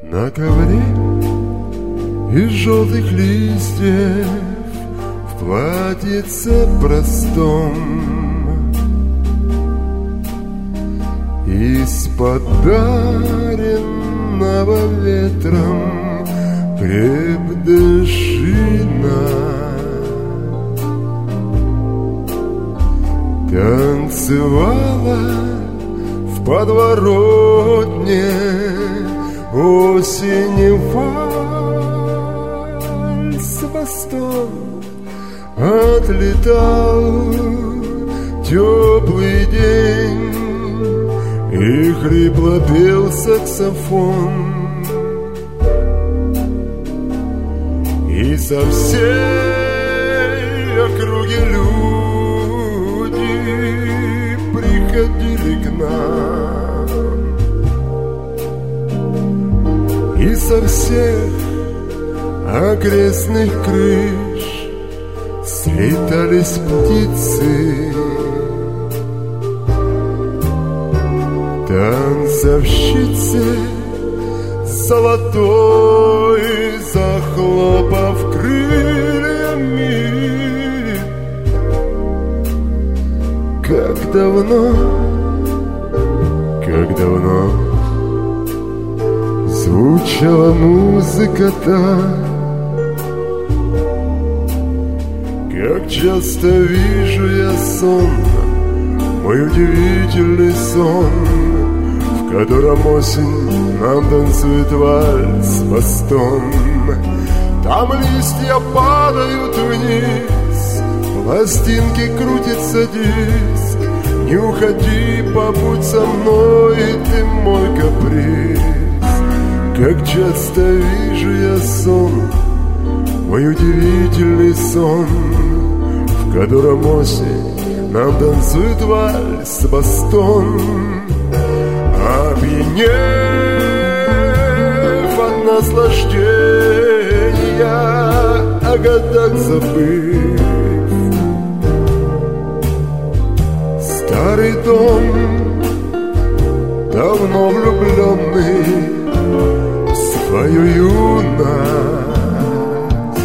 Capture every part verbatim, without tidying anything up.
На ковре из желтых листьев в платьице простом, из подаренного ветром крепдышина танцевала в подворотне осени вальс восток. Отлетал теплый день, и хрипло пел саксофон, и со всей округи люди приходили к нам, и со всех окрестных крыш слетались птицы. Танцовщицы золотой, захлопав крыльями, как давно, как давно звучала музыка та. Как часто вижу я сон, мой удивительный сон, в котором осень нам танцует вальс бастон. Там листья падают вниз, пластинки крутится диск. Не уходи, побудь со мной, ты мой каприз. Как часто вижу я сон, мой удивительный сон, в котором осень нам танцует вальс бастон. Опьянев от наслаждения, о годах забыв, старый дом, давно влюбленный в свою юность,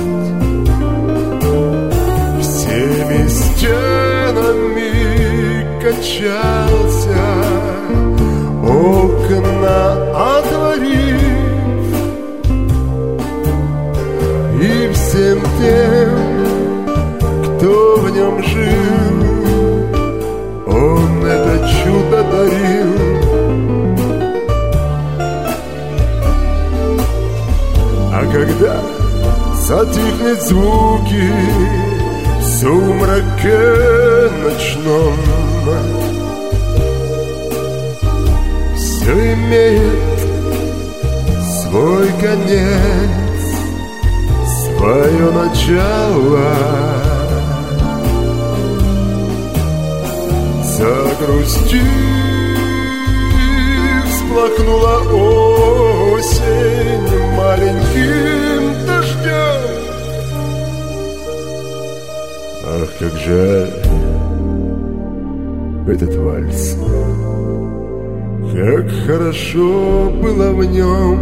всеми стенами качался, окна отворив, и всем тем, кто в нем жил, он это чудо дарил. А когда затихнет звуки в сумраке ночном, все имеет свой конец, свое начало. Загрустив, всплакнула осень маленьким дождем. Ах, как жаль этот вальс, как хорошо было в нем.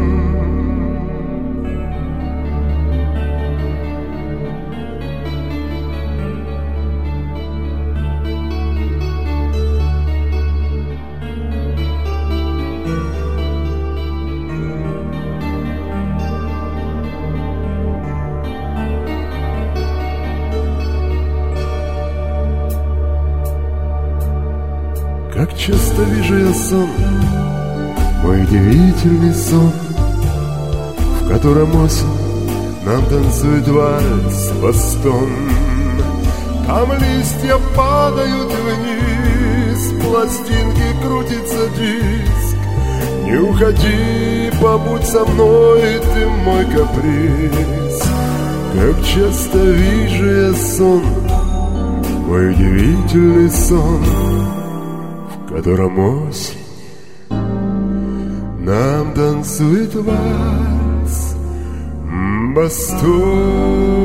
Как часто вижу я сон, мой удивительный сон, в котором осень нам танцует вальс бастон. Там листья падают вниз, пластинки крутится диск. Не уходи, побудь со мной, ты мой каприз. Как часто вижу я сон, мой удивительный сон, в котором осень нам танцует вальс бастон.